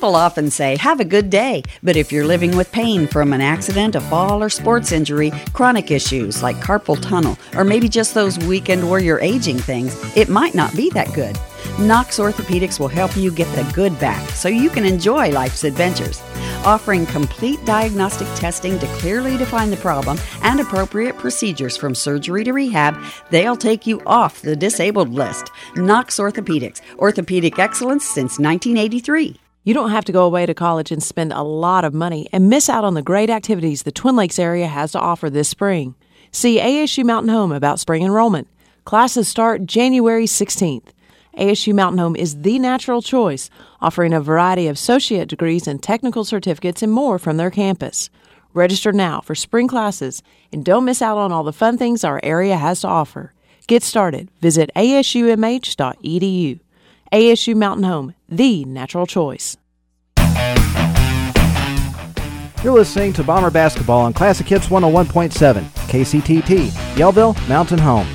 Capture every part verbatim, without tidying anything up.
People often say, have a good day, but if you're living with pain from an accident, a fall, or sports injury, chronic issues like carpal tunnel, or maybe just those weekend warrior aging things, it might not be that good. Knox Orthopedics will help you get the good back so you can enjoy life's adventures. Offering complete diagnostic testing to clearly define the problem and appropriate procedures from surgery to rehab, they'll take you off the disabled list. Knox Orthopedics, orthopedic excellence since nineteen eighty-three. You don't have to go away to college and spend a lot of money and miss out on the great activities the Twin Lakes area has to offer this spring. See A S U Mountain Home about spring enrollment. Classes start January sixteenth. A S U Mountain Home is the natural choice, offering a variety of associate degrees and technical certificates and more from their campus. Register now for spring classes and don't miss out on all the fun things our area has to offer. Get started. Visit A S U M H dot E D U. A S U Mountain Home, the natural choice. You're listening to Bomber Basketball on Classic Hits one oh one point seven, K C T T, Yellville Mountain Home.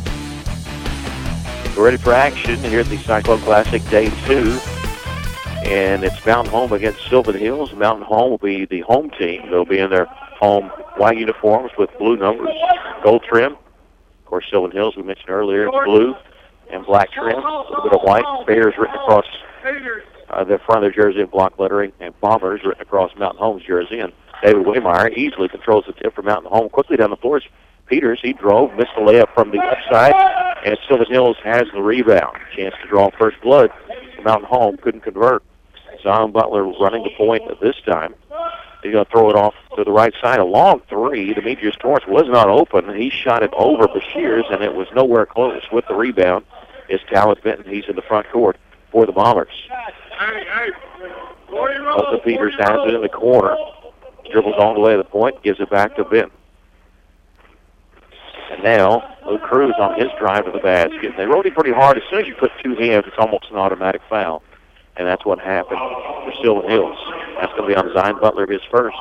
We're ready for action here at the Cyclone Classic Day two. And it's Mountain Home against Sylvan Hills. Mountain Home will be the home team. They'll be in their home white uniforms with blue numbers, gold trim. Of course, Sylvan Hills, we mentioned earlier, blue and black trim, a little bit of white. Bears written across uh, the front of their jersey in block lettering, and Bombers written across Mountain Home's jersey. And David Waymeyer easily controls the tip for Mountain Home. Quickly down the floor is Peters. He drove, missed the layup from the left side, and Sylvan Hills has the rebound. Chance to draw first blood. Mountain Home couldn't convert. Zion Butler running the point at this time. He's going to throw it off to the right side. A long three. Demetrius Torrance was not open. He shot it over Bashirs, and it was nowhere close. With the rebound is Talon Benton. He's in the front court for the Bombers. Also, Peters has it in the corner. Dribbles all the way to the point, gives it back to Benton. And now, Luke Cruz on his drive to the basket. They rode him pretty hard. As soon as you put two hands, it's almost an automatic foul. And that's what happened for Sylvan Hills. That's going to be on Zion Butler, his first.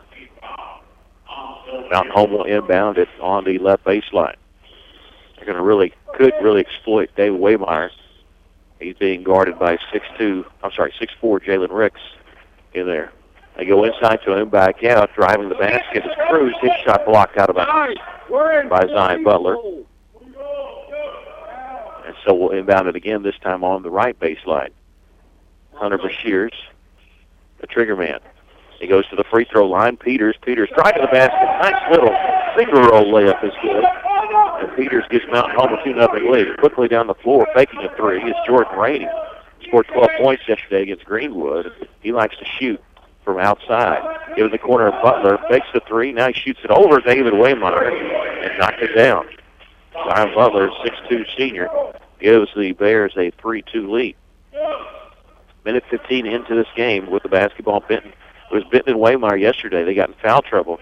Mountain Home will inbound it on the left baseline. They're going to really, could really exploit David Waymeyer. He's being guarded by six two, I'm sorry, six four Jalen Ricks in there. They go inside to him, back out, driving the basket is Cruz. His shot blocked out of bounds by Zion Butler. And so we'll inbound it again, this time on the right baseline. Hunter Bashirs, the trigger man. He goes to the free throw line. Peters, Peters driving the basket. Nice little finger roll layup is good. And Peters gives Mountain Home a two nothing lead. Quickly down the floor, faking a three, is Jordan Rainey. Scored twelve points yesterday against Greenwood. He likes to shoot from outside. Gives the corner of Butler, fakes the three. Now he shoots it over David Waymeyer and knocks it down. Zion Butler, six two senior, gives the Bears a three two lead. Minute fifteen into this game with the basketball. Benton. It was Benton and Waymeyer yesterday. They got in foul trouble.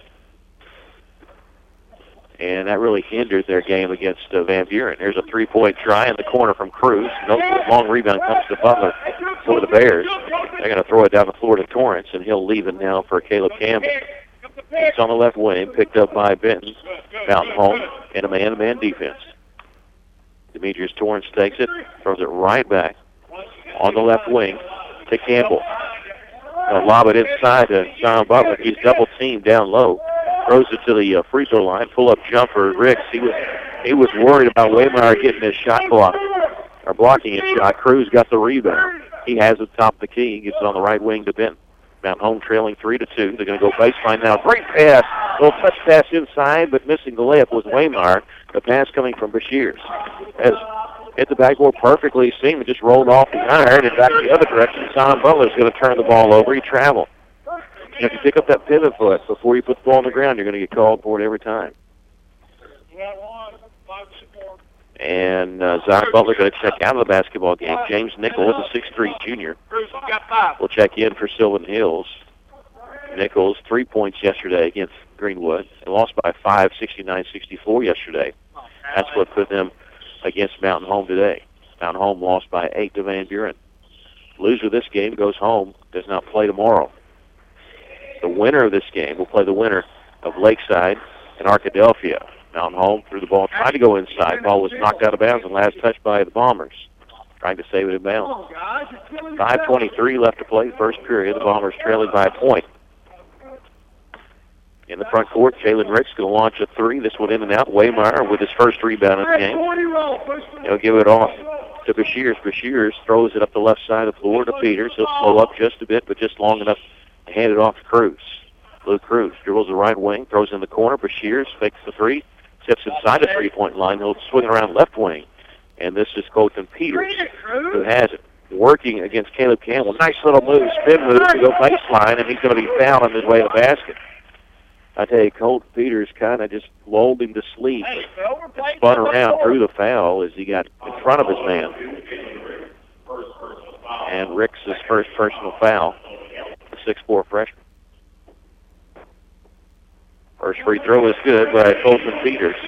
And that really hindered their game against uh, Van Buren. There's a three-point try in the corner from Cruz. No long rebound comes to Butler for the Bears. They're going to throw it down the floor to Torrance, and he'll leave it now for Caleb Campbell. It's on the left wing, picked up by Benton. Mountain Home in a man-to-man defense. Demetrius Torrance takes it, throws it right back on the left wing to Campbell. They'll lob it inside to Zion Butler. He's double-teamed down low. Throws it to the uh, free throw line. Pull-up jumper. Ricks, he was he was worried about Waymeyer getting his shot blocked, or blocking his shot. Cruz got the rebound. He has it top of the key. He gets it on the right wing to Benton. Mountain Home trailing three to two. They're going to go baseline now. Great pass. Little touch pass inside, but missing the layup was Waymeyer. The pass coming from Bashirs. As hit the backboard perfectly. Seemed it just rolled off the iron and back the other direction. Zion Butler's going to turn the ball over. He traveled. You know, if you pick up that pivot foot before you put the ball on the ground, you're going to get called for it every time. And uh, Zion Butler going to check out of the basketball game. James Nichols, a six three junior, will check in for Sylvan Hills. Nichols, three points yesterday against Greenwood. They lost by five, sixty-nine sixty-four yesterday. That's what put them against Mountain Home today. Mountain Home lost by eight to Van Buren. Loser of this game goes home, does not play tomorrow. The winner of this game will play the winner of Lakeside and Arkadelphia. Mountain Home threw the ball, tried to go inside. Ball was knocked out of bounds and last touched by the Bombers. trying to save it in bounds. five twenty-three left to play, first period. The Bombers trailing by a point. In the front court, Jalen Rick's going to launch a three. This one in and out. Waymire with his first rebound in the game. He'll give it off to Bashirs. Bashirs throws it up the left side of the floor to Peters. He'll slow up just a bit, but just long enough to hand it off to Cruz. Luke Cruz dribbles the right wing, throws in the corner. Bashirs fakes the three, steps inside the three-point line. He'll swing around left wing. And this is Colton Peters, who has it working against Caleb Campbell. Nice little move, spin move to go baseline, and he's going to be fouled on his way to the basket. I tell you, Colton Peters kind of just lulled him to sleep and spun around through the foul as he got in front of his man. And Rick's his first personal foul, the six four freshman. First free throw is good by Colton Peters.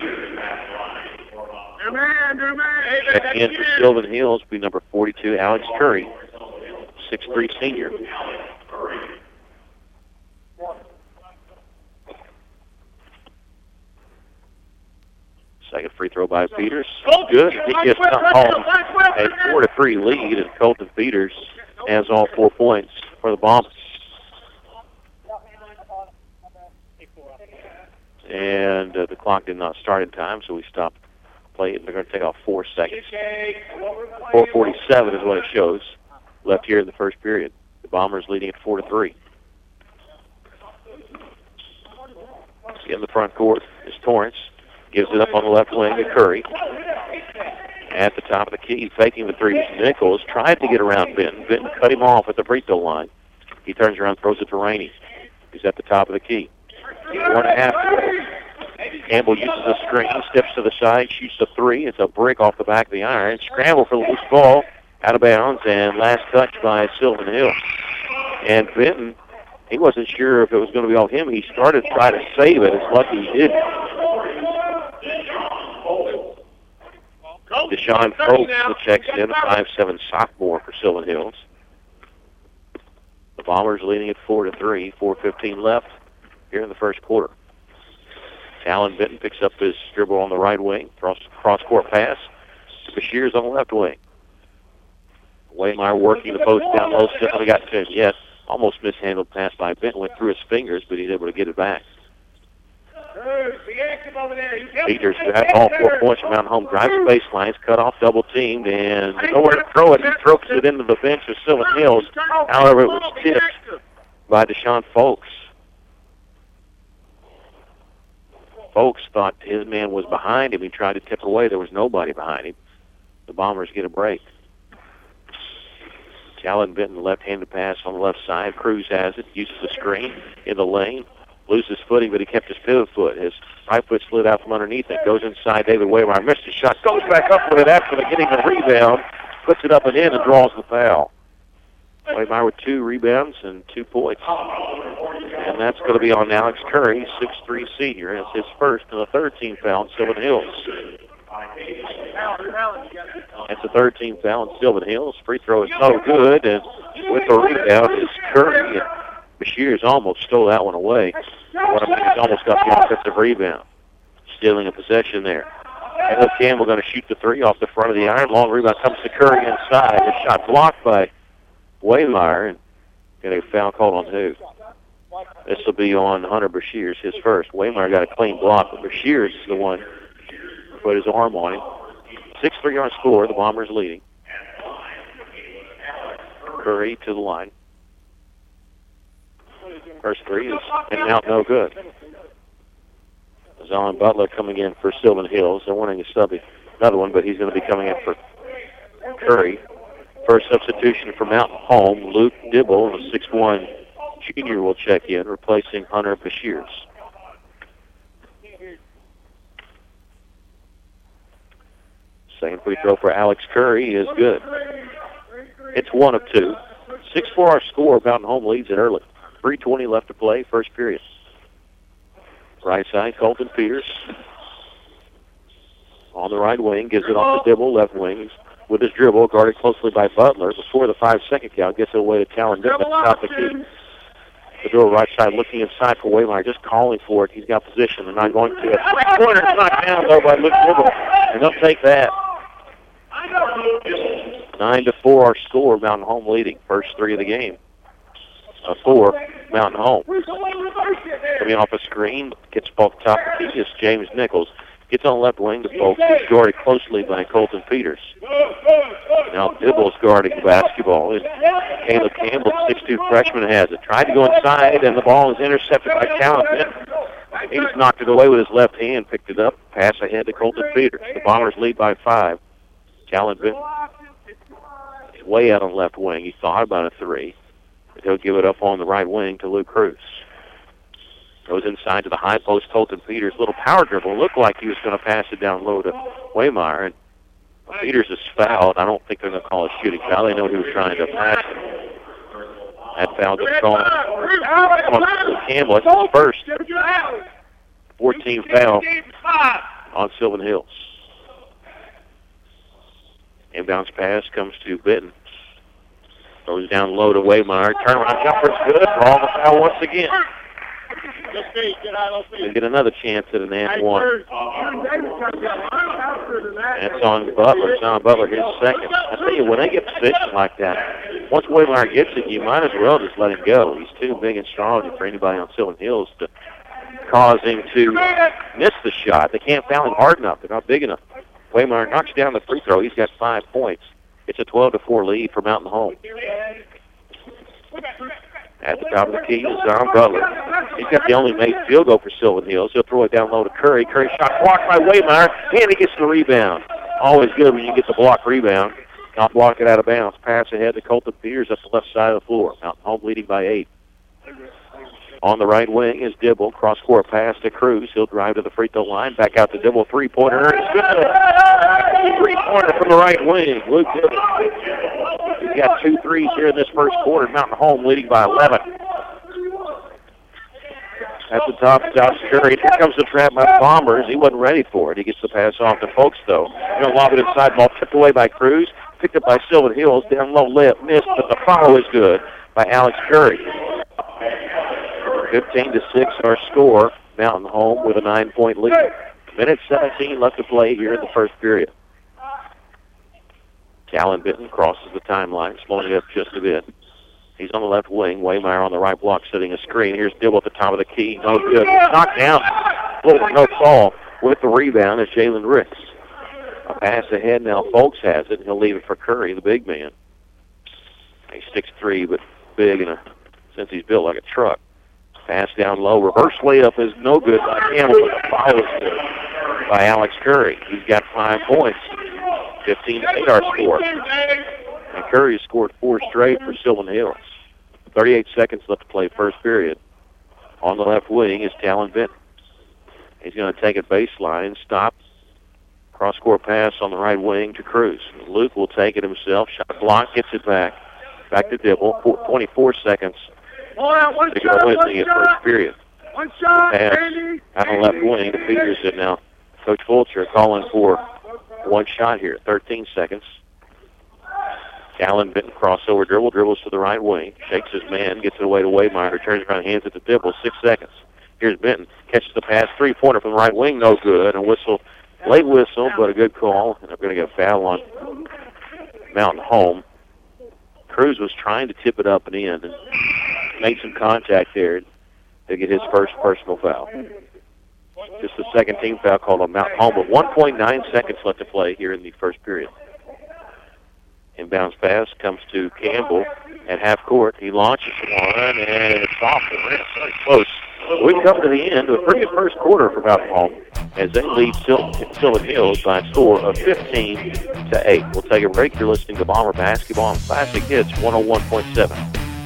Checking in for Sylvan Hills will be number forty-two, Alex Curry, six three senior. Second free throw by Peters. Good. He gets home a four to three lead, and Colton Peters has all four points for the Bombers. And uh, the clock did not start in time, so we stopped playing. They're going to take off four seconds. four forty-seven is what it shows left here in the first period. The Bombers leading at four to three. In the front court is Torrance. Gives it up on the left wing to Curry. At the top of the key, faking the three. Nichols tried to get around Benton. Benton cut him off at the free throw line. He turns around, throws it to Rainey. He's at the top of the key. One and a half. Campbell uses a screen, steps to the side, shoots a three. It's a brick off the back of the iron. Scramble for the loose ball, out of bounds, and last touch by Sylvan Hill. And Benton, he wasn't sure if it was going to be all him. He started to try to save it. It's lucky he didn't. Deshaun Folks checks in, a five seven sophomore for Sylvan Hills. The Bombers leading at four to three, four fifteen left here in the first quarter. Talon Benton picks up his dribble on the right wing, cross, cross-court pass to Bashirs on the left wing. Waymire working the post down low, still haven't got to him yet. Almost mishandled pass by Benton, went through his fingers, but he's able to get it back. Peters got all four points from Mountain Home. Drives the baseline, cut off, double teamed, and nowhere to throw it. He throws it into the bench of Sylvan Hills. However, it was tipped by Deshaun Folks. Folks thought his man was behind him. He tried to tip away. There was nobody behind him. The Bombers get a break. Talon Benton, left-handed pass on the left side. Cruz has it, uses the screen in the lane. Loses footing, but he kept his pivot foot. His right foot slid out from underneath it. Goes inside. David Waymire missed his shot. Goes back up with it after getting the rebound. Puts it up and in and draws the foul. Waymire with two rebounds and two points. And that's going to be on Alex Curry, six three senior. It's his first and the third team foul in Sylvan Hills. That's a third team foul in Sylvan Hills. Free throw is no good, and with the rebound is Curry. Bashirs almost stole that one away. What I mean, he's almost got the offensive rebound. Stealing a possession there. Caleb Campbell going to shoot the three off the front of the iron. Long rebound comes to Curry inside. A shot blocked by Waymire, and get a foul called on who? This will be on Hunter Bashirs, his first. Waymire got a clean block, but Bashirs is the one who put his arm on him. six three on score. The Bombers leading. Curry to the line. First three is in and out, no good. Zalon Butler coming in for Sylvan Hills. They're wanting a subby, another one, but he's going to be coming in for Curry. First substitution for Mountain Home, Luke Dibble, the six one junior, will check in, replacing Hunter Bashirs. Second free throw for Alex Curry is good. It's one of two. six four our score. Mountain Home leads it early. three twenty left to play, first period. Right side, Colton Peters. On the right wing, gives it off to Dibble, left wing. With his dribble, guarded closely by Butler. Before the five-second count, gets it away to Talon Benton at the top of the key. The door right side, looking inside for Waymire, just calling for it. He's got position. They're not going to. Three-pointer knocked down, though, by Luke Dibble. And they'll take that. Nine to four, our score. Mountain Home leading. First three of the game. A four, Mountain Home. Coming off a screen, gets ball at the top of the key is James Nichols. Gets on the left wing to Folks. He's guarded closely by Colton Peters. Now Dibble's guarding the basketball. And Caleb Campbell, six two freshman, has it. Tried to go inside, and the ball is intercepted by Talent. He just knocked it away with his left hand, picked it up, pass ahead to Colton Peters. The Bombers lead by five. Talent is way out on the left wing. He thought about a three. But he'll give it up on the right wing to Luke Cruz. Goes inside to the high post. Colton Peters, little power dribble. Looked like he was going to pass it down low to Waymire. And Peters is fouled. I don't think they're going to call a shooting foul. They know he was trying to pass it. That foul just called on Campbell. It's his first. fourteen foul on Sylvan Hills. Inbounds pass comes to Benton. Goes down low to Waymire. Turnaround jumper's good. Ball the foul once again. They get another chance at an and one. That's on Butler. John Butler his second. I tell you, when they get positioned like that, once Waymire gets it, you might as well just let him go. He's too big and strong for anybody on Sylvan Hills to cause him to miss the shot. They can't foul him hard enough. They're not big enough. Waymire knocks down the free throw. He's got five points. It's a twelve to four lead for Mountain Home. At the top of the key is John Butler. He's got the only made field goal for Sylvan Hills. He'll throw it down low to Curry. Curry shot blocked by Waymire, and he gets the rebound. Always good when you get the block rebound. Not block it out of bounds. Pass ahead to Colton Peters up the left side of the floor. Mountain Home leading by eight. On the right wing is Dibble. Cross-court pass to Cruz. He'll drive to the free throw line. Back out to Dibble. Three-pointer. It's good. Three-pointer from the right wing. Luke Dibble. He's got two threes here in this first quarter. Mountain Home leading by eleven. At the top, Josh Curry. Here comes the trap by the Bombers. He wasn't ready for it. He gets the pass off to Folks, though. He's going to lob it inside. Ball tipped away by Cruz. Picked up by Sylvan Hills. Down low lip. Missed, but the follow is good by Alex Curry. fifteen to six our score. Mountain Home with a nine-point lead. Minute seventeen left to play here in the first period. Callan Benton crosses the timeline, slowing it up just a bit. He's on the left wing. Waymire on the right block, setting a screen. Here's Dibble at the top of the key. No good. Knocked down. Little no call with the rebound is Jalen Ricks. A pass ahead now. Folks has it. He'll leave it for Curry, the big man. He's six three, but big, and a, since he's built like a truck. Pass down low. Reverse layup is no good by Campbell, but the foul is good by Alex Curry. He's got five points. fifteen to eight our score. And Curry has scored four straight for Sylvan Hills. thirty-eight seconds left to play first period. On the left wing is Talon Benton. He's going to take it baseline, stop. Cross-court pass on the right wing to Cruz. Luke will take it himself. Shot block, gets it back. Back to Dibble. twenty-four seconds to go with the first period. One shot, pass Randy. out on the left wing to Peterson now. Coach Fulcher calling for one shot here. thirteen seconds. Allen Benton crossover dribble, dribbles to the right wing, shakes his man, gets it away to Waymire, turns around, hands it to Dibble. Six seconds. Here's Benton, catches the pass, three-pointer from the right wing, no good. A whistle, late whistle, but a good call. And I'm going to get a foul on Mountain Home. Cruz was trying to tip it up and in and made some contact there to get his first personal foul. Just the second team foul called on Mountain Home with one point nine seconds left to play here in the first period. Inbounds pass comes to Campbell at half court. He launches one, and it's off the rim. Very close. We've come to the end of a pretty good first quarter for Mountain Home as they lead Sylvan Hills by a score of fifteen to eight. We'll take a break. You're listening to Bomber Basketball on Classic Hits one oh one point seven.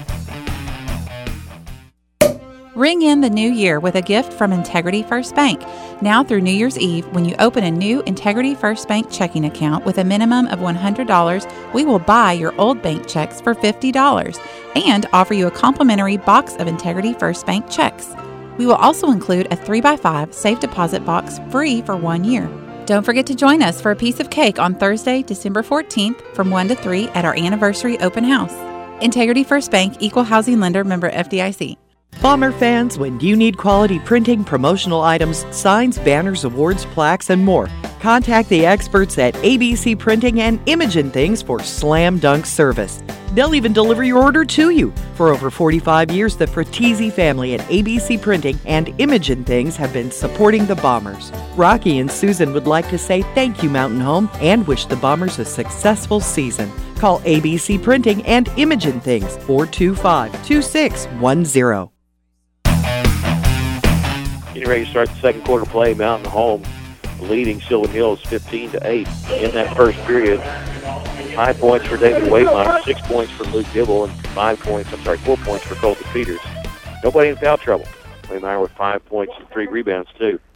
Ring in the new year with a gift from Integrity First Bank. Now through New Year's Eve, when you open a new Integrity First Bank checking account with a minimum of one hundred dollars, we will buy your old bank checks for fifty dollars and offer you a complimentary box of Integrity First Bank checks. We will also include a three by five safe deposit box free for one year. Don't forget to join us for a piece of cake on Thursday, December fourteenth from one to three at our anniversary open house. Integrity First Bank, Equal Housing Lender, member F D I C. Bomber fans, when you need quality printing, promotional items, signs, banners, awards, plaques, and more, Contact the experts at A B C Printing and Imogen Things for slam dunk service. They'll even deliver your order to you. For over forty-five years, the Fratesi family at A B C Printing and Imogen Things have been supporting the Bombers. Rocky and Susan would like to say thank you, Mountain Home, and wish the Bombers a successful season. Call A B C Printing and Imogen Things, four two five, two six one zero. Getting ready to start the second quarter play. Mountain Home leading Sylvan Hills fifteen to eight in that first period. Five points for David Waymire, six points for Luke Dibble, and five points, I'm sorry, four points for Colton Peters. Nobody in foul trouble. Waymire with five points and three rebounds, too.